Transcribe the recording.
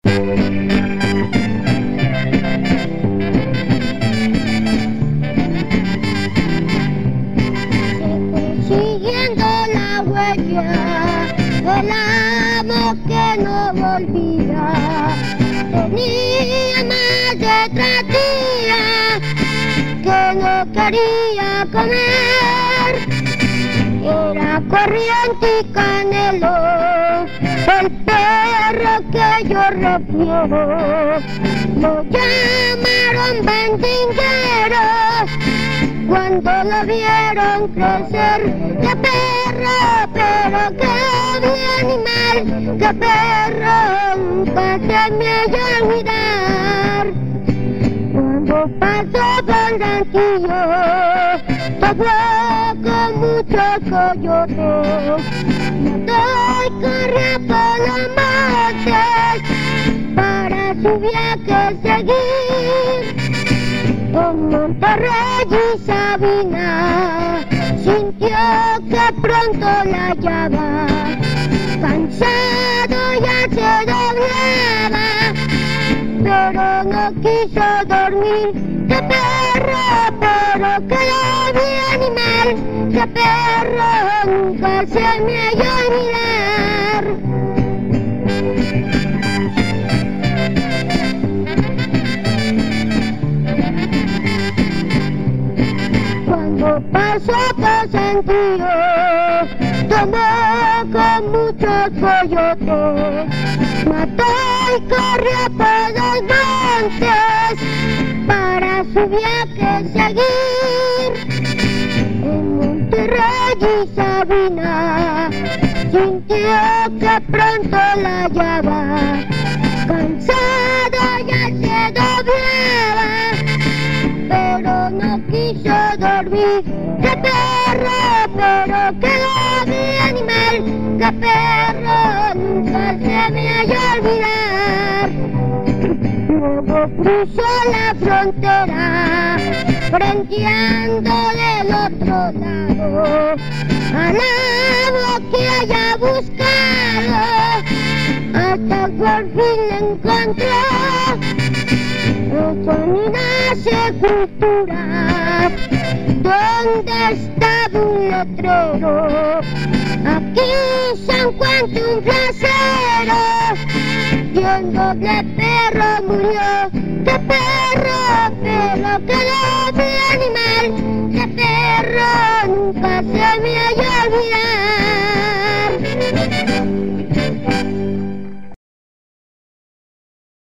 Siguiendo la huella del amor que no volvía. Tenía más de 3 días que no quería comer. Era Corriente y Canelo, el perro que yo refiero. Lo llamaron vendinguero cuando lo vieron crecer. ¡Qué perro! Pero qué animal, qué perro, nunca se me haya olvidar. Cuando pasó por Ranquillo, topó con muchos coyotes. Mató y corría por los montes para su viaje seguir. Con Monterrey y Sabina sintió que pronto la hallaba. Cansado ya se doblaba, pero no quiso dormir. ¡Qué perro! Pero qué animal, ¡qué perro! Nunca se me halló olvidar. Cuando pasó por Santío, tomó con muchos coyotes. Mató y corrió por los montes para su viaje seguir. En Monterrey y Sabina sintió que pronto la hallaba. Cansado ya se doblaba, pero no quiso dormir. ¡Qué perro! Pero qué animal, ¡qué perro! Nunca se me halló olvidar. Luego cruzó la frontera, frenteando del otro lado. Alabo que haya buscado, hasta por fin la encontró. Son unas sepulturas donde estaba un letrero. Aquí se encuentra un placero y un doble perro murió. ¡Qué perro! Pero qué doble animal, ¡qué perro! Nunca se me halló olvidar.